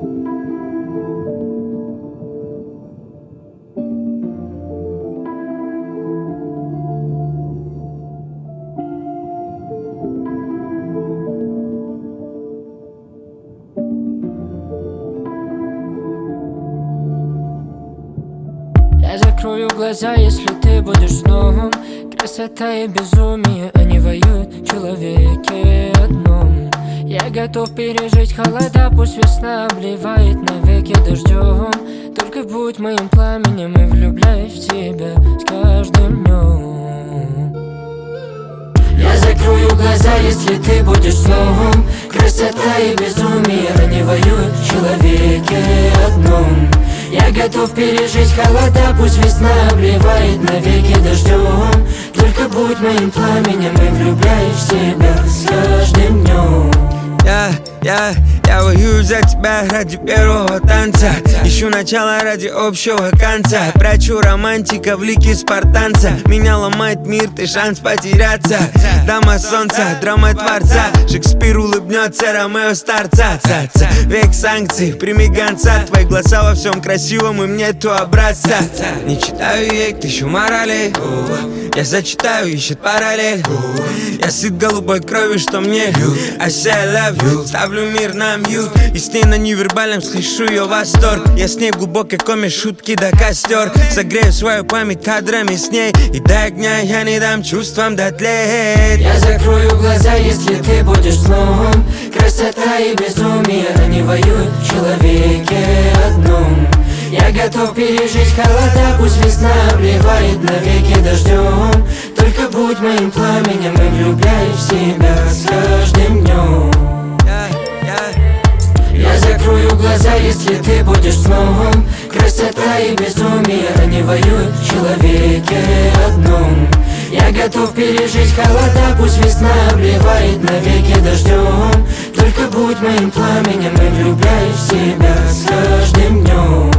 Я закрою глаза, если ты будешь снова. Красота и безумие, они воюют в человеке одном. Я готов пережить холода, пусть весна обливает навеки дождем. Только будь моим пламенем и влюбляюсь в тебя с каждым днем. Я закрою глаза, если ты будешь снова. Красота и безумие, они воюют в человеке одном. Я готов пережить холода, пусть весна обливает навеки дождем. Только будь моим пламенем и влюбляюсь в тебя с каждым днем. Я воюю за тебя ради первого танца. Ищу начало ради общего конца. Прячу романтика в лике спартанца. Меня ломает мир, ты шанс потеряться. Дама солнца, драма творца. Шекспир улыбнется, Ромео старца. Век санкций, прими гонца. Твои глаза во всем красивом, им нету образца. Не читаю ей тысячу моралей. Я зачитаю, ищет параллель. Я сыт голубой крови, что мне льют. I say I love you, ставлю мир на мьют. И с ней на невербальном слышу ее восторг. Я с ней в глубокой коме, шутки до костер. Согрею свою память кадрами с ней. И до огня я не дам чувствам дотлеть. Я закрою глаза, если ты будешь снова. Красота и безумие, они воюют в человеке одном. Я готов пережить холода, пусть весна обливает навеки дождем. Только будь моим пламенем и влюбляюсь в себя с каждым днем. Я закрою глаза, если ты будешь снова. Красота и безумие, они воюют в человеке одном. Я готов пережить холода, пусть весна обливает навеки дождем. Только будь моим пламенем и влюбляюсь в себя с каждым днем.